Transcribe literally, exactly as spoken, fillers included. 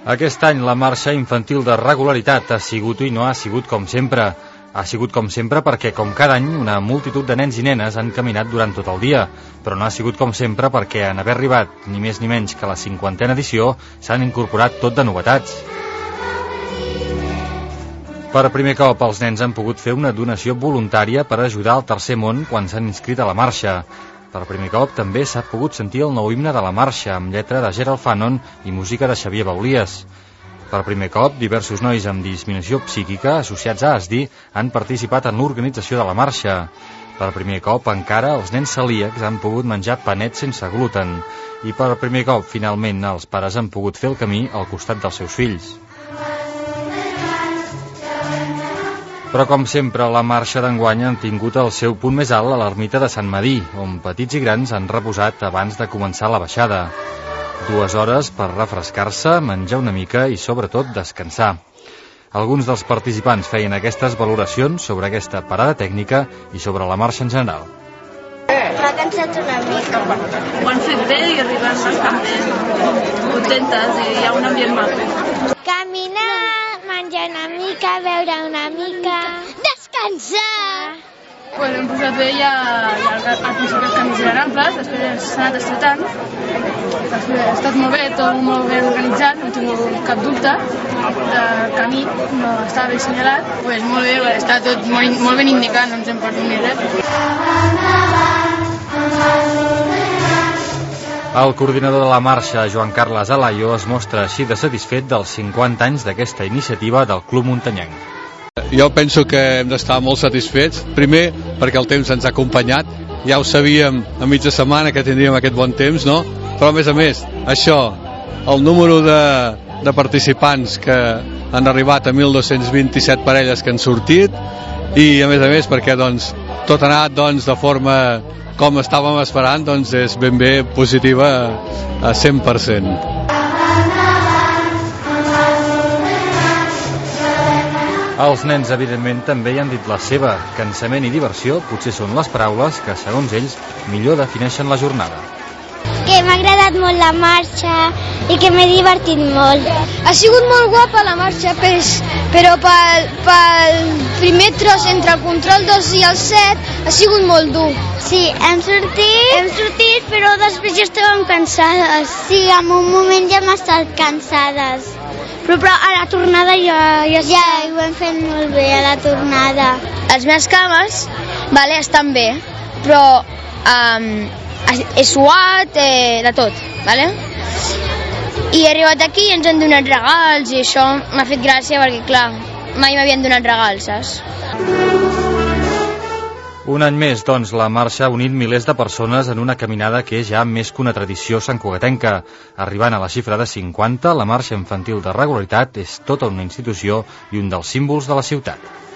Aquest any la marxa infantil de regularitat ha sigut i no ha sigut com sempre. Ha sigut com sempre perquè, com cada any, una multitud de nens i nenes han caminat durant tot el dia, però no ha sigut com sempre perquè, en haver arribat ni més ni menys que la cinquantena edició, s'han incorporat tot de novetats. Per primer cop, els nens han pogut fer una donació voluntària per ajudar al tercer món quan s'han inscrit a la marxa. Per primer cop també s'ha pogut sentir el nou himne de la marxa, amb lletra de Gerald Fanon i música de Xavier Baulies. Per primer cop, diversos nois amb disminució psíquica associats a A S D I han participat en l'organització de la marxa. Per primer cop, encara, els nens celíacs han pogut menjar panets sense gluten. I per primer cop, finalment, els pares han pogut fer el camí al costat dels seus fills. Però, com sempre, la marxa d'enguany ha tingut el seu punt més alt a l'ermita de Sant Medir, on petits i grans han reposat abans de començar la baixada. Dues hores per refrescar-se, menjar una mica i, sobretot, descansar. Alguns dels participants feien aquestes valoracions sobre aquesta parada tècnica i sobre la marxa en general. M'ha cansat una mica. Ho han fet bé i arriben bastant bé, contentes, i hi ha un ambient maco. Caminar, menjar una mica, beure una mica, descansar. Pues hem posat bé ja, ja al principi els camins eren amples, després s'ha anat estretant. Ha estat molt bé, tot molt ben organitzat, no tinc cap dubte. El camí no estava ben assenyalat. Pues molt bé, està tot molt, molt ben indicat, no ens hem perdut ni res. El coordinador de la marxa, Joan Carles Alayo, es mostra així de satisfet dels cinquanta anys d'aquesta iniciativa del Club Muntanyenc. Jo penso que hem d'estar molt satisfets, primer perquè el temps ens ha acompanyat, ja ho sabíem a mitja setmana que tindríem aquest bon temps, no? Però a més a més, això, el número de, de participants que han arribat a mil dos-cents vint-i-set parelles que han sortit, i a més a més perquè doncs, tot ha anat doncs, de forma com estàvem esperant, doncs és ben bé positiva a cent per cent. Els nens, evidentment, també hi han dit la seva. Cansament i diversió potser són les paraules que, segons ells, millor defineixen la jornada. Que m'ha agradat molt la marxa i que m'he divertit molt. Ha sigut molt guapa la marxa, però pel, pel primer tros entre el control dos i el set ha sigut molt dur. Sí, hem sortit, hem sortit, però després ja estàvem cansades. Sí, en un moment ja hem estat cansades. Però, però a la tornada ja... Ja, ja ho hem fet molt bé, a la tornada. Les meves cames, vale, estan bé, però um, he suat, eh, de tot, vale? I he arribat aquí i ens han donat regals i això m'ha fet gràcia perquè, clar, mai m'havien donat regals, saps? Un any més, doncs, la marxa ha unit milers de persones en una caminada que és ja més que una tradició santcugatenca. Arribant a la xifra de cinquanta, la marxa infantil de regularitat és tota una institució i un dels símbols de la ciutat.